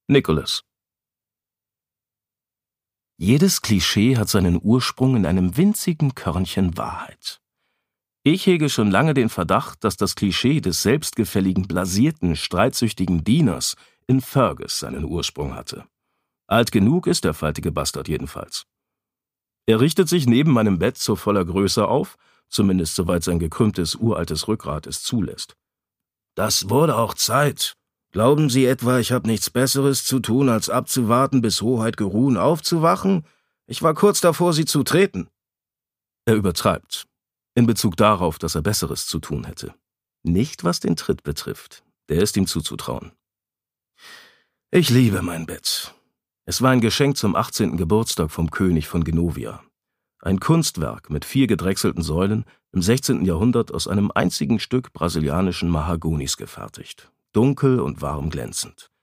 Nicholas. Jedes Klischee hat seinen Ursprung in einem winzigen Körnchen Wahrheit. Ich hege schon lange den Verdacht, dass das Klischee des selbstgefälligen, blasierten, streitsüchtigen Dieners in Fergus seinen Ursprung hatte. Alt genug ist der faltige Bastard jedenfalls. Er richtet sich neben meinem Bett zu voller Größe auf, zumindest soweit sein gekrümmtes, uraltes Rückgrat es zulässt. »Das wurde auch Zeit. Glauben Sie etwa, ich habe nichts Besseres zu tun, als abzuwarten, bis Hoheit geruhen aufzuwachen? Ich war kurz davor, Sie zu treten.« Er übertreibt, in Bezug darauf, dass er Besseres zu tun hätte. Nicht, was den Tritt betrifft. Der ist ihm zuzutrauen. Ich liebe mein Bett. Es war ein Geschenk zum 18. Geburtstag vom König von Genovia. Ein Kunstwerk mit 4 gedrechselten Säulen, im 16. Jahrhundert aus einem einzigen Stück brasilianischen Mahagonis gefertigt. Dunkel und warm glänzend.